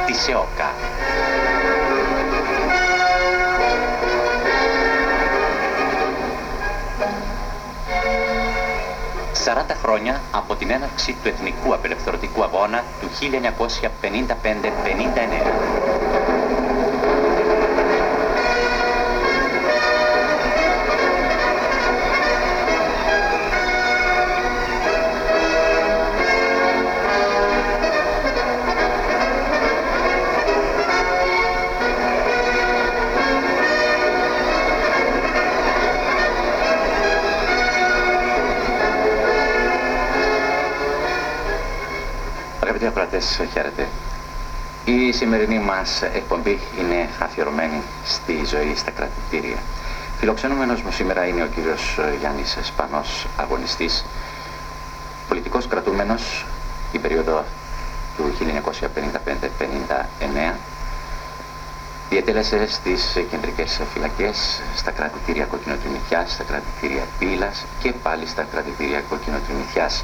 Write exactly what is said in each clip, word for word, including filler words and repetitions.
της ΕΟΚΑ. σαράντα χρόνια από την έναρξη του Εθνικού Απελευθερωτικού Αγώνα του χίλια εννιακόσια πενήντα πέντε πενήντα εννέα. Αγαπητοί ακροατές, χαίρετε. Η σημερινή μας εκπομπή είναι αφιερωμένη στη ζωή στα κρατητήρια. Φιλοξενούμενος μου σήμερα είναι ο κύριος Γιάννης Σπανός, αγωνιστής, πολιτικός κρατούμενος την περίοδο του χίλια εννιακόσια πενήντα πέντε πενήντα εννέα. Διετέλεσε στις κεντρικές φυλακές, στα κρατητήρια Κοκκινοτριμηθιάς, στα κρατητήρια Πύλας και πάλι στα κρατητήρια Κοκκινοτριμηθιάς.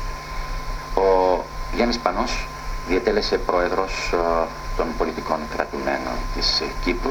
Ο Γιάννης Σπανός διετέλεσε πρόεδρος uh, των πολιτικών κρατουμένων της uh, Κύπρου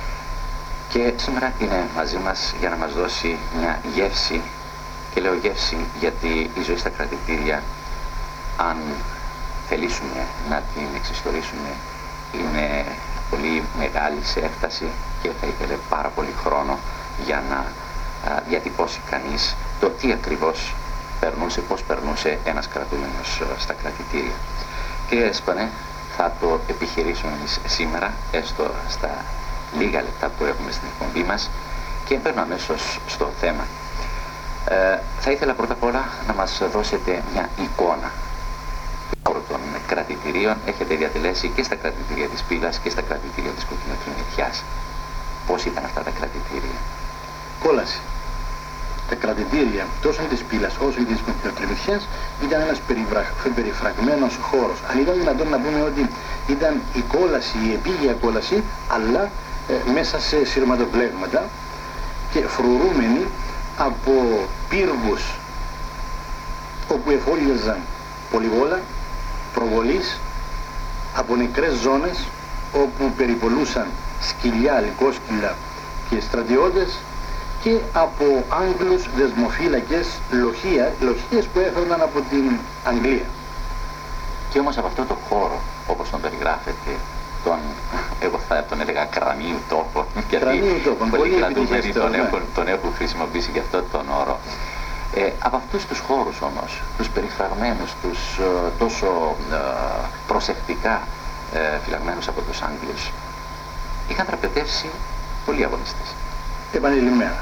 και σήμερα είναι μαζί μας για να μας δώσει μια γεύση, και λέω γεύση γιατί η ζωή στα κρατητήρια, αν θελήσουμε να την εξιστορήσουμε, είναι πολύ μεγάλη σε έκταση και θα ήθελε πάρα πολύ χρόνο για να uh, διατυπώσει κανείς το τι ακριβώς περνούσε, πώς περνούσε ένας κρατούμενος uh, στα κρατητήρια. Κύριε Σπανέ, θα το επιχειρήσουμε εμείς σήμερα, έστω στα λίγα λεπτά που έχουμε στην εκπομπή μας, και παίρνω αμέσως στο θέμα. Ε, θα ήθελα πρώτα απ' όλα να μας δώσετε μια εικόνα των κρατητηρίων. Έχετε διατελέσει και στα κρατητήρια της Πύλας και στα κρατητήρια της Κοκκινοτριμηθιάς. Πώς ήταν αυτά τα κρατητήρια? Κόλαση. Τα κρατητήρια τόσο της Πύλας όσο και της Κοκκινοτριμηθιάς ήταν ένας περιφραγμένος χώρος. Αν ήταν δυνατόν να πούμε ότι ήταν η κόλαση, η επίγεια κόλαση, αλλά ε, μέσα σε σειρματοπλέγματα και φρουρούμενοι από πύργους όπου εφόλιαζαν πολυβόλα, προβολής, από νεκρές ζώνες όπου περιπολούσαν σκυλιά, λυκόσκυλα και στρατιώτες, και από Άγγλους δεσμοφύλακες, λοχεία, λοχείες που έφερναν από την Αγγλία. Και όμως από αυτό το χώρο, όπως τον περιγράφεται, τον, εγώ θα τον έλεγα κρανίου τόπο, κρανίου τόπο, πολλοί κρατούμενοι τον, ναι. τον έχουν χρησιμοποιήσει για αυτό τον όρο. Ε, από αυτούς τους χώρους όμως, τους περιφραγμένους, τους ε, τόσο ε, προσεκτικά ε, φυλαγμένους από τους Άγγλους, είχαν τραπετεύσει πολλοί αγωνιστές. Επανειλημμένα.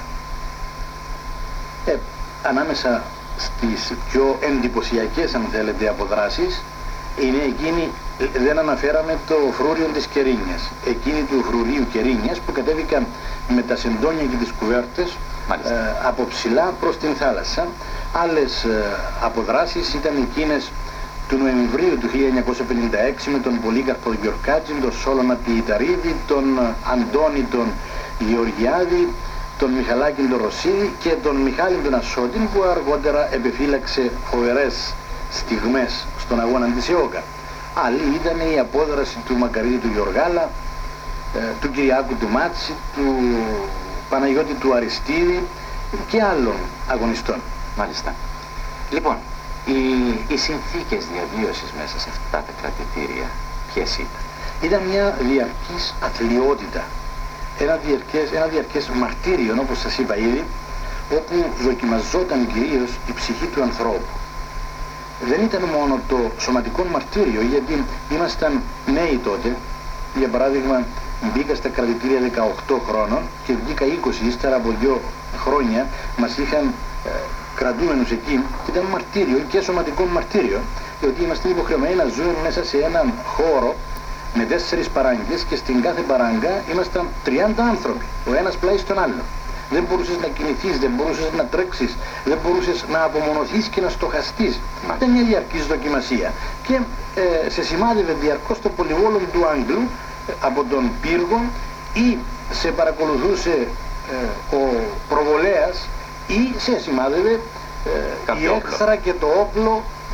Ε, ανάμεσα στις πιο εντυπωσιακές, αν θέλετε, αποδράσεις είναι εκείνη, δεν αναφέραμε το φρούριο της Κερίνιας, εκείνη του φρουρίου Κερίνιας που κατέβηκαν με τα σεντόνια και τις κουβέρτες ε, από ψηλά προς την θάλασσα. Άλλες ε, αποδράσεις ήταν εκείνες του Νοεμβρίου του χίλια εννιακόσια πενήντα έξι με τον Πολύκαρπο Γιορκάτζη, τον Σόλωνα Πιηταρίδη, τον Αντώνη τον Γεωργιάδη, τον Μιχαλάκη τον Ρωσίδη και τον Μιχάλη τον Ασσότην, που αργότερα επεφύλαξε φοβερές στιγμές στον αγώνα της ΕΟΚΑ. Άλλη ήταν η απόδραση του Μακαρίδη του Γιοργάλα, ε, του Κυριάκου του Μάτση, του Παναγιώτη του Αριστίδη και άλλων αγωνιστών. Μάλιστα. Λοιπόν, οι, οι συνθήκες διαβίωσης μέσα σε αυτά τα κρατητήρια ποιες ήταν? Ήταν μια διαρκής αθλιότητα. Ένα διαρκές, ένα διαρκές μαρτύριο, όπως σας είπα ήδη, όπου δοκιμαζόταν κυρίως η ψυχή του ανθρώπου. Δεν ήταν μόνο το σωματικό μαρτύριο, γιατί ήμασταν νέοι τότε. Για παράδειγμα, μπήκα στα κρατητήρια δεκαοκτώ χρόνων και βγήκα είκοσι, ύστερα από δύο χρόνια μας είχαν ε, κρατούμενους εκεί. Ήταν μαρτύριο και σωματικό μαρτύριο, διότι είμαστε υποχρεωμένοι να ζούμε μέσα σε έναν χώρο με τέσσερις παράγκες και στην κάθε παράγκα ήμασταν τριάντα άνθρωποι, ο ένας πλάι στον άλλο. Δεν μπορούσες να κινηθείς, δεν μπορούσες να τρέξεις, δεν μπορούσες να απομονωθείς και να στοχαστείς. Ήταν μια διαρκής δοκιμασία. Και ε, σε σημάδευε διαρκώς το πολυβόλο του Άγγλου ε, από τον πύργο, ή σε παρακολουθούσε ε, ο προβολέας, ή σε σημάδευε ε, η έχθρα και το όπλο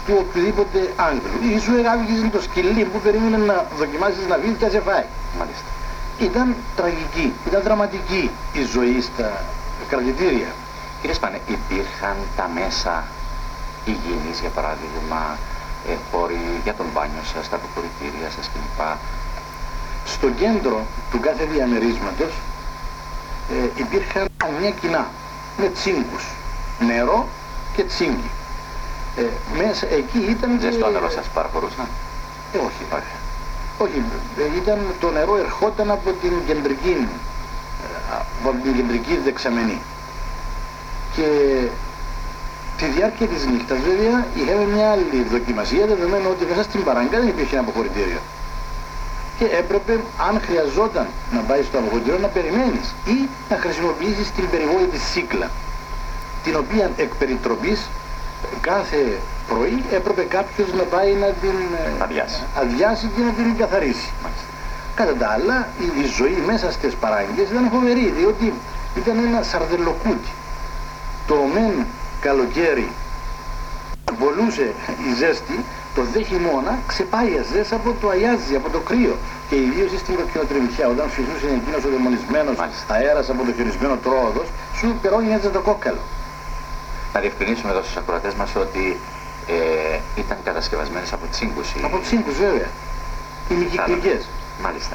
του οποιοδήποτε Άγγλου. Ή σου έγραψε το σκυλί που περίμενε να δοκιμάσεις να βγει και να σε φάει. Μάλιστα. Ήταν τραγική, ήταν δραματική η ζωή στα κρατητήρια. Κύριε Σπανέ, υπήρχαν τα μέσα υγιεινής, για παράδειγμα, ε, χώροι για τον μπάνιο σας, τα αποκορητήρια σας κλπ. Στο κέντρο του κάθε διαμερίσματος ε, υπήρχαν μια κοινά με τσίγκους, νερό και τσίγκι. Ε, μέσα εκεί ήταν... Ζεστό νερό σας παραχωρούσαν? Ε, όχι, όχι. Όχι, ε, ήταν, το νερό ερχόταν από την κεντρική, ε, από την κεντρική δεξαμενή. Και τη διάρκεια της νύχτας βέβαια είχαμε μια άλλη δοκιμασία, δεδομένου ότι μέσα στην παράγκα δεν υπήρχε ένα αποχωρητήριο. Και έπρεπε, αν χρειαζόταν να πάει στο αποχωρητήριο, να περιμένεις ή να χρησιμοποιήσεις την περιβόητη σύκλα, την οποία εκ περιτροπής κάθε πρωί έπρεπε κάποιος να πάει να την αδειάσει, αδειάσει και να την καθαρίσει. Κατά τα άλλα, η, η ζωή μέσα στις παράγκες ήταν φοβερή, διότι ήταν ένα σαρδελοκούτι. Το μεν καλοκαίρι βολούσε η ζέστη, το δε χειμώνα ξεπάγιαζες από το αγιάζι, από το κρύο. Και ιδίως στην κοκκινοτριμμυχιά, όταν φυσούσε εκείνος ο δαιμονισμένος αέρας από το χειρισμένο τρόοδος, σου περώνιαζε το κόκκαλο. Να διευκρινίσουμε εδώ στους ακροατές μας ότι ε, ήταν κατασκευασμένες από τσίγκους. Οι... Από τσίγκους βέβαια. Οι μικυκλικές. Μάλιστα.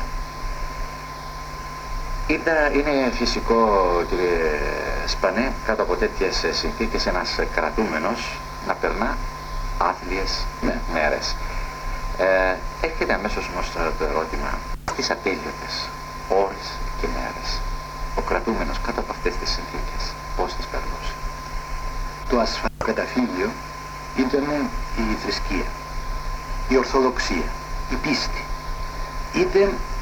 Ήταν, είναι φυσικό, κύριε Σπανέ, κάτω από τέτοιες συνθήκες ένας κρατούμενος να περνά άθλιες ναι. μέρες. Ε, έρχεται αμέσως όμως το ερώτημα, τις ατέλειωτες ώρες και μέρες, ο κρατούμενος κάτω από αυτές τις συνθήκες, πώς τις περνούσε? Το ασφαλοκαταφύγιο ήταν η θρησκεία, η ορθοδοξία, η πίστη. Είτε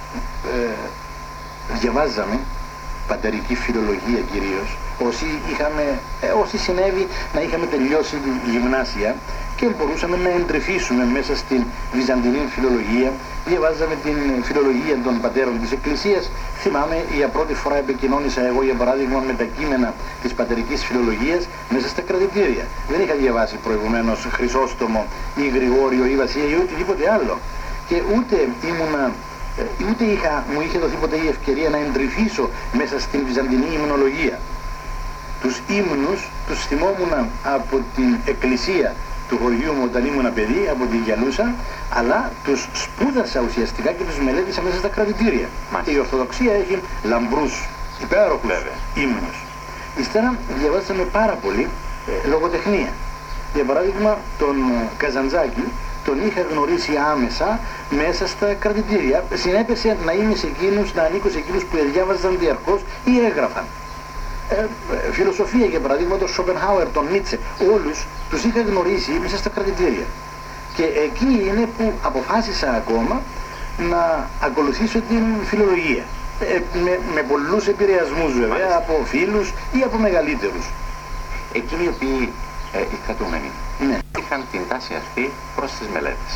ε, διαβάζαμε πατερική φιλολογία κυρίως, όσοι, είχαμε, ε, όσοι συνέβη να είχαμε τελειώσει τη γυμνάσια και μπορούσαμε να εντρυφήσουμε μέσα στην βυζαντινή φιλολογία. Διαβάζαμε την φιλολογία των πατέρων της Εκκλησίας. Θυμάμαι, για πρώτη φορά επικοινώνησα εγώ, για παράδειγμα, με τα κείμενα της πατερικής φιλολογίας μέσα στα κρατητήρια. Δεν είχα διαβάσει προηγουμένως Χρυσόστομο ή Γρηγόριο ή Βασίλειο ή οτιδήποτε άλλο. Και ούτε ήμουνα, ούτε είχα, μου είχε δοθεί ποτέ η ευκαιρία να εντρυφήσω μέσα στην βυζαντινή υμνολογία. Τους ύμνους τους θυμόμουν από την εκκλησία του χωριού μου όταν ήμουν παιδί, από τη Γιαλούσα, αλλά τους σπούδασα ουσιαστικά και τους μελέτησα μέσα στα κρατητήρια. Και η Ορθοδοξία έχει λαμπρούς, υπέροχους ύμνους. Ύστερα διαβάσαμε πάρα πολύ ε, λογοτεχνία. Για παράδειγμα, τον Καζαντζάκη τον είχα γνωρίσει άμεσα μέσα στα κρατητήρια. Συνέπεσε να είμαι σε εκείνους, να ανήκω σε εκείνους που διάβαζαν διαρκώς ή έγραφαν. Ε, φιλοσοφία, για παράδειγμα, τον Σοπενχάουερ, τον Νίτσε, όλους τους είχα γνωρίσει μέσα στα κρατητήρια. Και εκεί είναι που αποφάσισα ακόμα να ακολουθήσω την φιλολογία. Ε, με, με πολλούς επηρεασμούς βέβαια, μάλιστα, από φίλους ή από μεγαλύτερους. Εκείνοι οι οποίοι, ε, οι κρατούμενοι, ναι, είχαν την τάση αυτή προς τις μελέτες.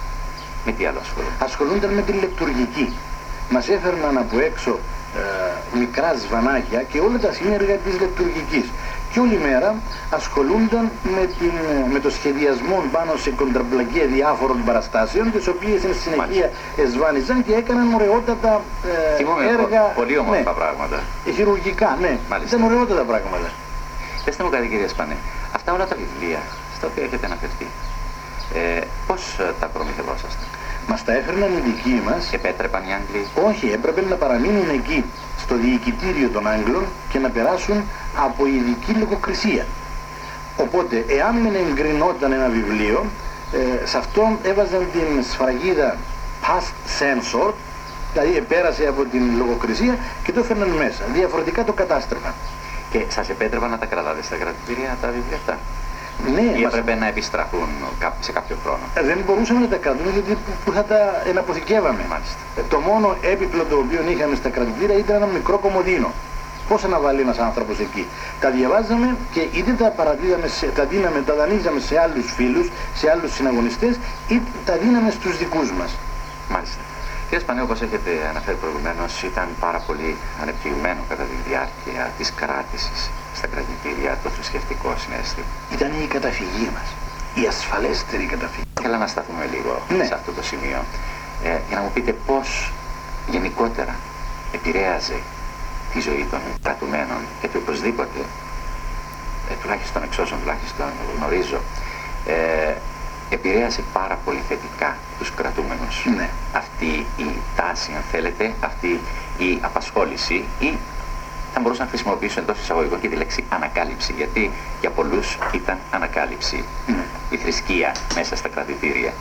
Με τι άλλο ασχολούνται? Ασχολούνταν με την λεκτουργική. Μας έφερναν από έξω ε, μικρά σβανάκια και όλα τα σύνεργα της λεκτουργικής. Και όλη μέρα ασχολούνταν με, την, με το σχεδιασμό πάνω σε κοντραμπλακία διάφορων παραστάσεων, τις οποίες εν συνεχεία εσβάνιζαν και έκαναν ωραιότατα ε, έργα. Πολύ όμορφα, ναι, πράγματα. Ε, χειρουργικά, ναι. Μάλιστα. Ήταν ωραιότατα πράγματα. Πεςτε μου κάτι, κύριε Σπανέ, αυτά όλα τα βιβλία στα οποία έχετε αναφερθεί, ε, πώς τα προμηθευόσαστε? Μας τα έφερναν οι δικοί μας. Επέτρεπαν οι Άγγλοι? Όχι, έπρεπε να παραμείνουν εκεί στο διοικητήριο των Άγγλων και να περάσουν από ειδική λογοκρισία. Οπότε, εάν δεν εγκρινόταν ένα βιβλίο, ε, σε αυτό έβαζαν την σφραγίδα past censor, δηλαδή πέρασε από την λογοκρισία και το έφερναν μέσα. Διαφορετικά το κατάστρεφαν. Και σας επέτρεπαν να τα κρατάτε στα κρατητήρια τα βιβλία αυτά? Ναι, ή έπρεπε να επιστραφούν σε κάποιο χρόνο? Δεν μπορούσαμε να τα κρατούμε γιατί που θα τα εναποθηκεύαμε. Μάλιστα. Το μόνο έπιπλο το οποίο είχαμε στα κρατητήρια ήταν ένα μικρό κομμωδίνο. Πώς να βάλει ένας άνθρωπος εκεί? Τα διαβάζαμε και είτε τα παραδίδαμε, σε, τα, δίναμε, τα δανείζαμε σε άλλους φίλους, σε άλλους συναγωνιστές, είτε τα δίναμε στους δικούς μας. Μάλιστα. Κύριε Σπανέ, όπως έχετε αναφέρει προηγουμένως, ήταν πάρα πολύ ανεπτυγμένο κατά τη διάρκεια της κράτησης στα κρατητήρια το θρησκευτικό συναίσθημα. Ήταν η καταφυγή μας. η ασφαλέστερη καταφύγη. Θέλω να σταθούμε λίγο ναι. σε αυτό το σημείο ε, για να μου πείτε πώς γενικότερα επηρέαζε τη ζωή των κρατουμένων, γιατί οπωσδήποτε, ε, τουλάχιστον εξ όσων τουλάχιστον γνωρίζω, ε, επηρέασε πάρα πολύ θετικά τους κρατούμενους. Ναι. Αυτή η τάση, αν θέλετε, αυτή η απασχόληση, ή θα μπορούσα να χρησιμοποιήσω εντός εισαγωγικών και τη λέξη ανακάλυψη, γιατί για πολλούς ήταν ανακάλυψη. Ναι. Η θρησκεία μέσα στα κρατητήρια.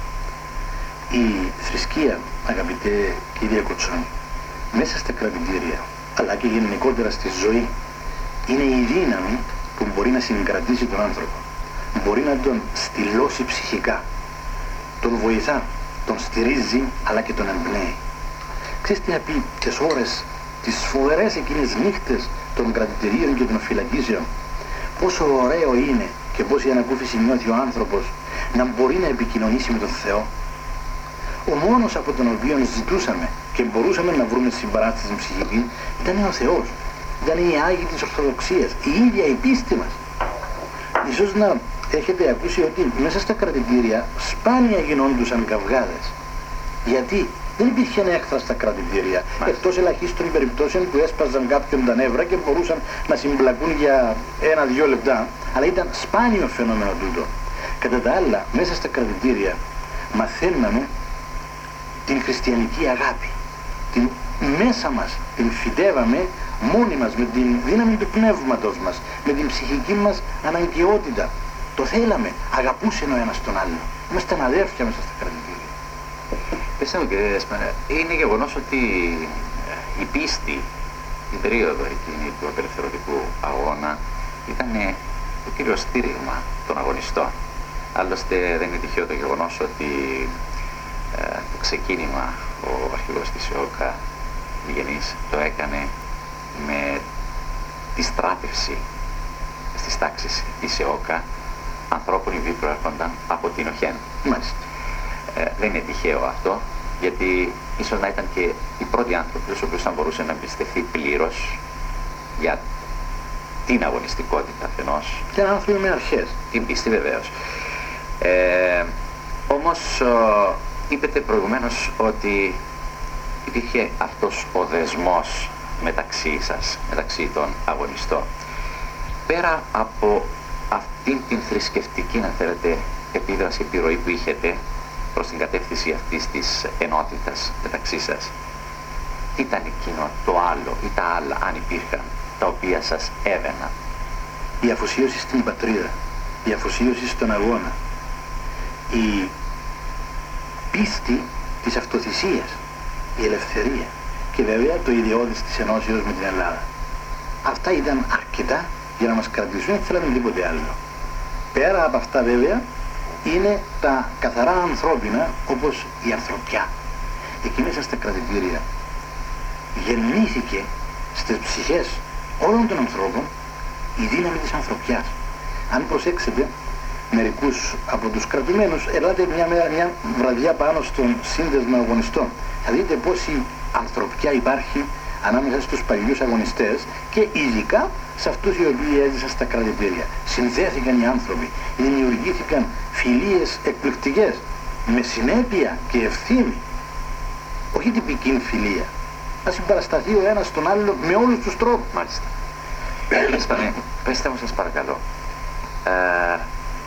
Η θρησκεία, αγαπητέ κυρία Κοτσόνη, μέσα στα κρατητήρια, αλλά και γενικότερα στη ζωή, είναι η δύναμη που μπορεί να συγκρατήσει τον άνθρωπο. Μπορεί να τον στυλώσει ψυχικά. Τον βοηθά, τον στηρίζει, αλλά και τον εμπνέει. Ξέρεις τι να πει τις ώρες, τις φοβερές εκείνες νύχτες των κρατητηρίων και των φυλακίσεων, πόσο ωραίο είναι και πόση ανακούφιση νιώθει ο άνθρωπος να μπορεί να επικοινωνήσει με τον Θεό. Ο μόνος από τον οποίο ζητούσαμε και μπορούσαμε να βρούμε συμπαράσταση ψυχική ήταν ο Θεός. Ήταν οι Άγιοι της Ορθοδοξίας, η ίδια η πίστη μας. Ίσως να έχετε ακούσει ότι μέσα στα κρατητήρια σπάνια γινόντουσαν καυγάδες. Γιατί δεν υπήρχε έχθρα στα κρατητήρια, εκτός ελαχίστων περιπτώσεων που έσπαζαν κάποιον τα νεύρα και μπορούσαν να συμπλακούν για ένα-δυο λεπτά, αλλά ήταν σπάνιο φαινόμενο τούτο. Κατά τα άλλα, μέσα στα κρατητήρια μαθαίναμε την χριστιανική αγάπη. Την μέσα μας την φυτεύαμε μόνοι μας, με την δύναμη του πνεύματος μας, με την ψυχική μας αναγκαιότητα. Το θέλαμε, αγαπούσε ο ένας τον άλλον. Ήμασταν αδέρφια μέσα στα κρατητήρια. Πιστεύω, κύριε Δέσποινα, είναι γεγονός ότι η πίστη, την περίοδο εκείνη του απελευθερωτικού αγώνα, ήταν το κύριο στήριγμα των αγωνιστών. Άλλωστε δεν είναι τυχαίο το γεγονός ότι ε, το ξεκίνημα ο αρχηγός της ΕΟΚΑ, Βιγενής, το έκανε με τη στράτευση στις τάξεις της ΕΟΚΑ ανθρώπων οι οποίοι προέρχονταν από την ΟΧΕΝ. Μάλιστα. Ε, δεν είναι τυχαίο αυτό, γιατί ίσως να ήταν και οι πρώτοι άνθρωποι στους οποίους θα μπορούσε να εμπιστευτεί πλήρως για την αγωνιστικότητα αφενός. Και άνθρωποι με αρχές. Την πίστη βεβαίως. Ε, όμως ο, είπετε προηγουμένως ότι υπήρχε αυτός ο δεσμός μεταξύ σας, μεταξύ των αγωνιστών. Πέρα από αυτήν την θρησκευτική, να θέλετε, επίδραση, επιρροή που είχετε προς την κατεύθυνση αυτής της ενότητας μεταξύ σας, τι ήταν εκείνο το άλλο ή τα άλλα, αν υπήρχαν, τα οποία σας έβαιναν? Η αφοσίωση στην πατρίδα, η αφοσίωση στον αγώνα, η πίστη της αυτοθυσίας, η ελευθερία και βέβαια το ιδιώδης της ενώσεως με την Ελλάδα. Αυτά ήταν αρκετά για να μας κρατήσουν, δεν θέλαμε τίποτε άλλο. Πέρα από αυτά βέβαια είναι τα καθαρά ανθρώπινα, όπως η ανθρωπιά. Εκεί μέσα στα κρατητήρια γεννήθηκε στις ψυχές όλων των ανθρώπων η δύναμη της ανθρωπιάς. Αν προσέξετε μερικούς από τους κρατουμένους, ελάτε μια, μέρα, μια βραδιά πάνω στον σύνδεσμο αγωνιστών. Θα δείτε πόση ανθρωπιά υπάρχει ανάμεσα στους παλιούς αγωνιστές και ειδικά σε αυτούς οι οποίοι έζησαν στα κρατητήρια. Συνδέθηκαν οι άνθρωποι, δημιουργήθηκαν φιλίες εκπληκτικές, με συνέπεια και ευθύνη. Όχι τυπική φιλία. Να συμπαρασταθεί ο ένας τον άλλο με όλους τους τρόπους. Μάλιστα. Πέστε μου σας παρακαλώ, ε,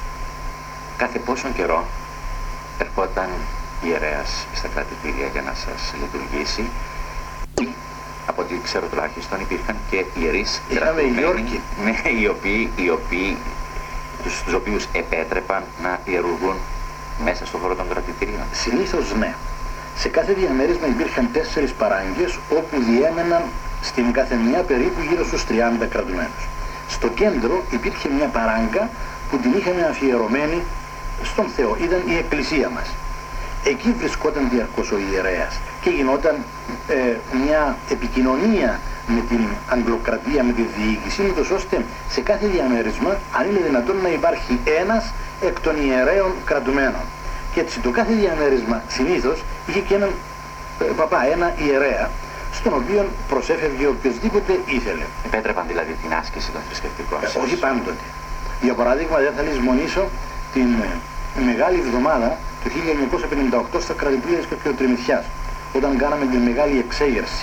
κάθε πόσον καιρό ερχόταν ιερέας στα κρατητήρια για να σας λειτουργήσει, ή, από ό,τι ξέρω τουλάχιστον, υπήρχαν και ιερείς κρατουμένοι, ναι, οι οποίοι, οι οποίοι, τους, τους οποίους επέτρεπαν να ιερουργούν μέσα στον χώρο των κρατητήριων? Συνήθως ναι. Σε κάθε διαμέρισμα υπήρχαν τέσσερις παράγκες όπου διέμεναν στην κάθε μία περίπου γύρω στους τριάντα κρατουμένους. Στο κέντρο υπήρχε μια παράγκα που την είχαμε αφιερωμένη στον Θεό. Ήταν η εκκλησία μας. Εκεί βρισκόταν διαρκώς ο ιερέας και γινόταν ε, μια επικοινωνία με την Αγγλοκρατία, με τη διοίκηση, ούτως ώστε σε κάθε διαμέρισμα, αν είναι δυνατόν, να υπάρχει ένας εκ των ιερέων κρατουμένων. Και έτσι το κάθε διαμέρισμα συνήθως είχε και έναν ε, παπά, ένα ιερέα, στον οποίο προσέφευγε οποιοδήποτε ήθελε. Επέτρεπαν δηλαδή την άσκηση των θρησκευτικών? Ε, όχι πάντοτε. Για παράδειγμα, δεν θα λησμονήσω την Μεγάλη Εβδομάδα το χίλια εννιακόσια πενήντα οκτώ στα κρατητήρια της Κοκκινοτριμηθιάς, όταν κάναμε την μεγάλη εξέγερση.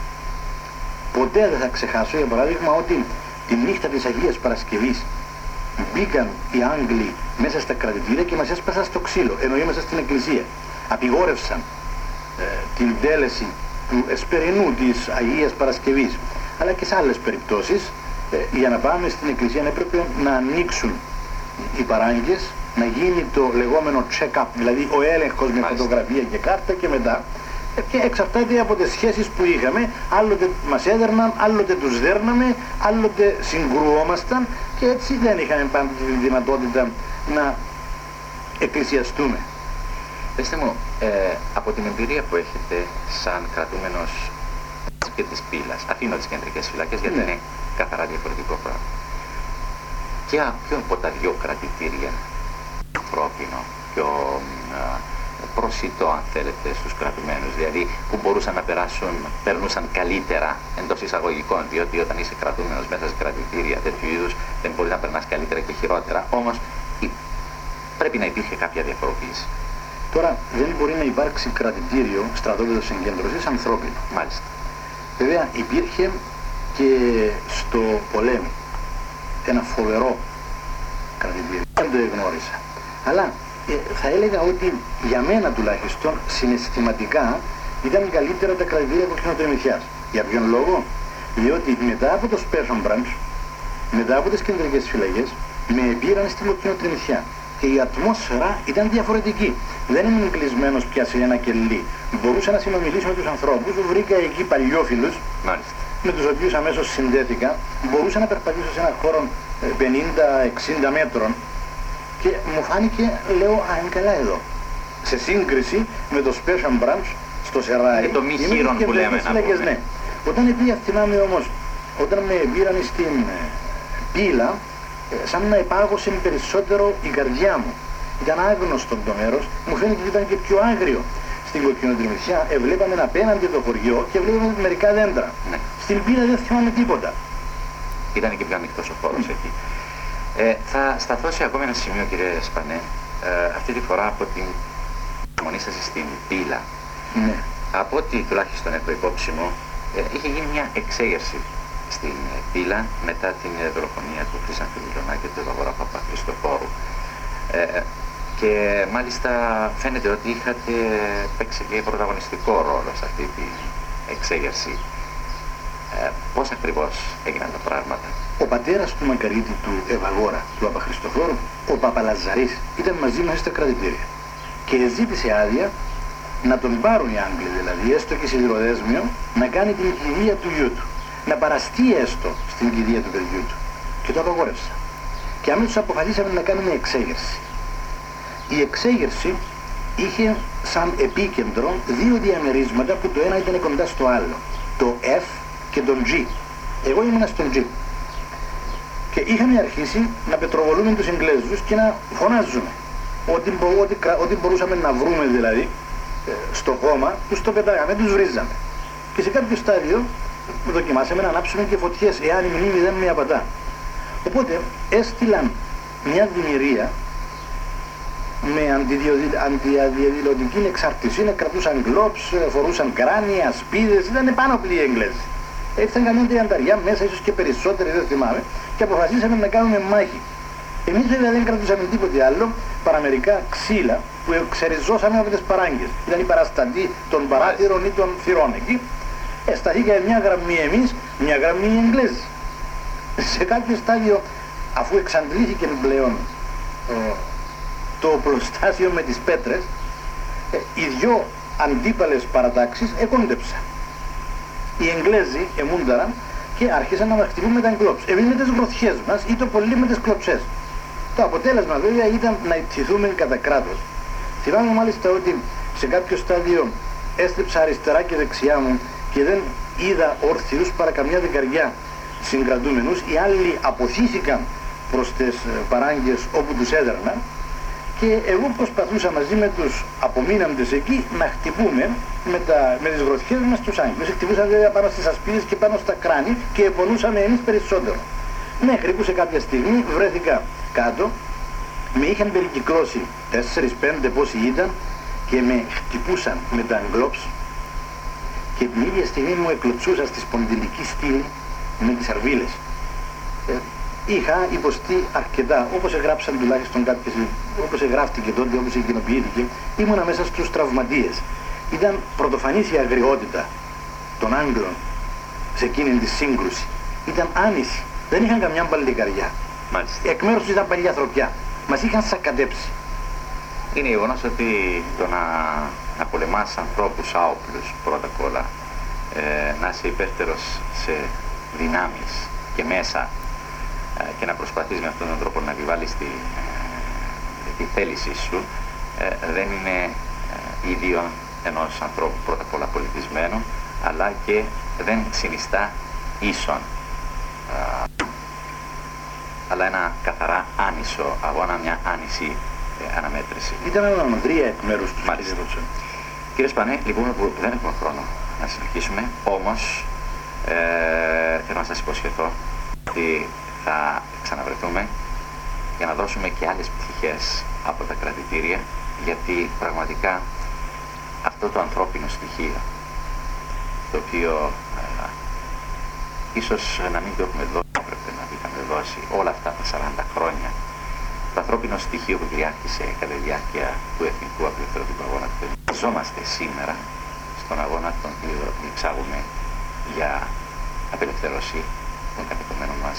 Ποτέ δεν θα ξεχάσω, για παράδειγμα, ότι τη νύχτα της Αγίας Παρασκευής μπήκαν οι Άγγλοι μέσα στα κρατητήρια και μας έσπασαν στο ξύλο, εννοεί μέσα στην εκκλησία. Απειγόρευσαν ε, την τέλεση του εσπερινού της Αγίας Παρασκευής, αλλά και σε άλλες περιπτώσεις. Ε, για να πάμε στην εκκλησία έπρεπε να ανοίξουν οι παράγκες, να γίνει το λεγόμενο check-up, δηλαδή ο έλεγχος με φωτογραφία και κάρτα, και μετά ε, και εξαρτάται από τις σχέσεις που είχαμε, άλλοτε μας έδερναν, άλλοτε τους δέρναμε, άλλοτε συγκρουόμασταν, και έτσι δεν είχαμε πάντα τη δυνατότητα να εκκλησιαστούμε. Πεςτε μου, ε, από την εμπειρία που έχετε σαν κρατούμενος και της Πύλας, αφήνω τις κεντρικές φυλακές γιατί ναι. είναι καθαρά διαφορετικό πράγμα. Και ποιο από τα δυο κρατητήρια ανθρώπινο, πιο ε, προσιτό αν θέλετε στους κρατουμένους, δηλαδή που μπορούσαν να περάσουν, περνούσαν καλύτερα εντός εισαγωγικών, διότι όταν είσαι κρατούμενος μέσα σε κρατητήρια τέτοιου είδους δεν μπορεί να περνάς καλύτερα και χειρότερα, όμως η, πρέπει να υπήρχε κάποια διαφοροποίηση. Τώρα δεν μπορεί να υπάρξει κρατητήριο, στρατόπεδο συγκέντρωσης, ανθρώπινο. Μάλιστα. Βέβαια υπήρχε και στο πολέμο ένα φοβερό κρατητήριο. Δεν το γνώρισα. Αλλά ε, θα έλεγα ότι για μένα τουλάχιστον συναισθηματικά ήταν καλύτερα τα κρατητήρια Κοκκινοτριμηθιάς. Για ποιον λόγο? Διότι μετά από το Special Branch, μετά από τις κεντρικές φυλακές, με πήραν στην Κοκκινοτριμηθιά. Και η ατμόσφαιρα ήταν διαφορετική. Δεν ήμουν κλεισμένος πια σε ένα κελί. Μπορούσα να συνομιλήσω με τους ανθρώπους, βρήκα εκεί παλιόφιλους, με τους οποίους αμέσως συνδέθηκα. Μπορούσα να περπατήσω σε έναν χώρο πενήντα εξήντα μέτρων και μου φάνηκε, λέω, α, είναι καλά εδώ. Σε σύγκριση με το Special Branch στο Σεράι. Και το μη χείρον που λέμε να πούμε. Ναι. Όταν πήγα, θυμάμαι όμως, όταν με πήραν στην Πύλα, σαν να υπάγωσε περισσότερο η καρδιά μου. Ήταν άγνωστο το μέρος, μου φαίνεται ότι ήταν και πιο άγριο. Στην Κοκκινοτριμηθιά εβλέπαμε απέναντι το χωριό και βλέπαμε μερικά δέντρα. Ναι. Στην Πύλα δεν θυμάμαι τίποτα. Ήταν και πιο ανοιχτός ο χώρος mm. εκεί. Ε, θα σταθώ σε ακόμα ένα σημείο, κύριε Σπανέ, ε, αυτή τη φορά από την μονή σας στην Πύλα. Ναι. Από ό,τι τουλάχιστον έχω υπόψη μου, ε, είχε γίνει μια εξέγερση στην Πύλα μετά την δολοφονία του Χρυσάνθου Μιλωνά και του Δαγορά Παπα-Χριστοφόρου. Ε, και μάλιστα φαίνεται ότι είχατε παίξει και πρωταγωνιστικό ρόλο σε αυτή την εξέγερση. Ε, πώς ακριβώς έγιναν τα πράγματα? Ο πατέρας του Μακαρίτη, του Ευαγόρα, του Παπα-Χριστοφόρου, ο Παπαλαζαρής, ήταν μαζί μας στα κρατητήρια και ζήτησε άδεια να τον πάρουν οι Άγγλοι, δηλαδή έστω και σιδηροδέσμιο, να κάνει την κηδεία του γιού του. Να παραστεί έστω στην κηδεία του παιδιού του. Και το απαγόρευσα. Και αμέσως αποφασίσαμε να κάνουμε εξέγερση. Η εξέγερση είχε σαν επίκεντρο δύο διαμερίσματα που το ένα ήταν κοντά στο άλλο. Το F και τον G. Εγώ ήμουνα στον G. Και είχαμε αρχίσει να πετροβολούμε τους Εγγλέζους και να φωνάζουμε. Ό,τι, ό,τι, ό,τι μπορούσαμε να βρούμε δηλαδή στο χώμα, τους το πετάγαμε, τους βρίζαμε. Και σε κάποιο στάδιο δοκιμάσαμε να ανάψουμε και φωτιές, εάν η μνήμη δεν με απατά. Οπότε έστειλαν μια δημιουργία με αντιδιαδηλωτική εξάρτηση, κρατούσαν γκλόπς, φορούσαν κράνια, σπίδες, ήταν πάνω από οι Εγγλέζοι. Ήρθαν καμιά τριανταριά μέσα, ίσως και περισσότεροι, δεν θυμάμαι, και αποφασίσαμε να κάνουμε μάχη. Εμείς βέβαια δεν κρατούσαμε τίποτε άλλο παρά μερικά ξύλα που εξεριζώσαμε από τις παράγκες. Ήταν η παραστατή των παράθυρων ή των θυρών εκεί. Ε, σταθήκαμε μια γραμμή εμείς, μια γραμμή οι Εγγλέζοι. Σε κάποιο στάδιο, αφού εξαντλήθηκε πλέον ε, το οπλοστάσιο με τις πέτρες, ε, οι δυο αντίπαλες παρατάξεις εκόντεψαν. Οι Εγγλέζοι εμούνταραν και άρχισαν να μας χτυπούν με τα γκλόπς. Εμείς με τις γροθιές μας ή το πολύ με τις κλωτσές. Το αποτέλεσμα βέβαια ήταν να ιτηθούμε κατά κράτος. Θυμάμαι μάλιστα ότι σε κάποιο στάδιο έστρεψα αριστερά και δεξιά μου και δεν είδα όρθιους παρά καμιά δεκαριά συγκρατούμενους. Οι άλλοι αποθήθηκαν προς τις παράγκες όπου τους έδραναν και εγώ προσπαθούσα μαζί με τους απομείναντες εκεί να χτυπούμε με, τα, με τις γροθιές μας τους Άγγλους. Χτυπούσαν βέβαια πάνω στις ασπίδες και πάνω στα κράνη και επονούσαμε εμείς περισσότερο. Μέχρι που σε κάποια στιγμή βρέθηκα κάτω με είχαν περικυκλώσει τέσσερις πέντε πόσοι ήταν και με χτυπούσαν με τα εγκλόψ και την ίδια στιγμή μου εκλωτσούσα στη σπονδυλική στήλη με τις αρβίλες. Ε, είχα υποστεί αρκετά, όπως εγγράψαν τουλάχιστον κάποιες, όπως εγγράφτηκε τότε, όπως εγκοινοποιήθηκε, ήμουνα μέσα στους τραυματίες. Ήταν πρωτοφανής η αγριότητα των Άγγλων σε εκείνη τη σύγκρουση. Ήταν άνηση, δεν είχαν καμιά παλικαριά. Μάλιστα. Εκ μέρους τους ήταν παλιά ανθρωπιά. Μας είχαν σακατέψει. Είναι γεγονός ότι το να, να πολεμάς ανθρώπους άοπλους πρώτα απ' όλα, ε, να είσαι υπέρτερος σε δυνάμεις και μέσα ε, και να προσπαθείς με αυτόν τον τρόπο να επιβάλλεις τη, ε, τη θέλησή σου, ε, δεν είναι ε, ίδιο ενός ανθρώπου πρώτα απ' όλα πολιτισμένου, αλλά και δεν συνιστά ίσον, ε, αλλά ένα καθαρά άνισο αγώνα, μια άνηση ε, αναμέτρηση. Ήταν αναμετρία εκ μέρους του. Μάλιστα. Κύριε Σπανέ, λυπούμε που δεν έχουμε χρόνο να συνεχίσουμε, όμως ε, θέλω να σας υποσχεθώ ότι θα ξαναβρεθούμε για να δώσουμε και άλλες πτυχές από τα κρατητήρια, γιατί πραγματικά αυτό το ανθρώπινο στοιχείο, το οποίο ε, ίσως να μην το έχουμε δώσει, έπρεπε να το είχαμε δώσει όλα αυτά τα σαράντα χρόνια, το ανθρώπινο στοιχείο που κυριάρχησε κατά τη διάρκεια του εθνικού απελευθερωτικού αγώνα του Ελληνικού. Ζόμαστε σήμερα στον αγώνα τον οποίο διεξάγουμε για απελευθέρωση των κατοικωμένων μας.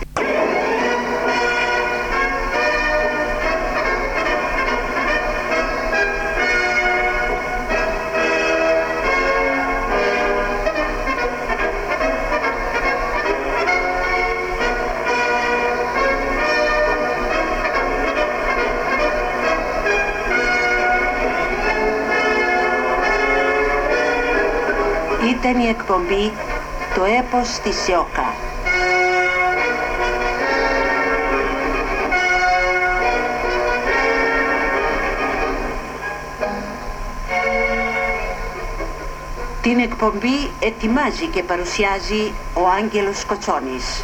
Ήταν η εκπομπή «Το έπος της Σιώκα». Την εκπομπή ετοιμάζει και παρουσιάζει ο Άγγελος Κοτσόνης.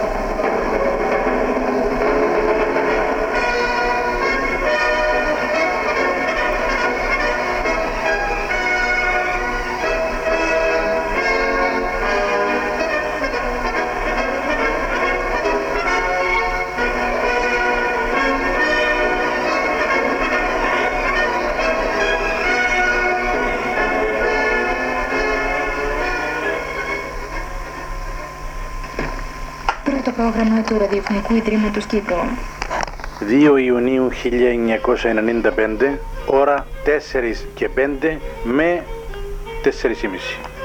Το πρόγραμμα του Ραδιοφωνικού Ιδρύματος Κύπρου. δύο Ιουνίου χίλια εννιακόσια ενενήντα πέντε, ώρα τέσσερα και πέντε με τέσσερα και μισή.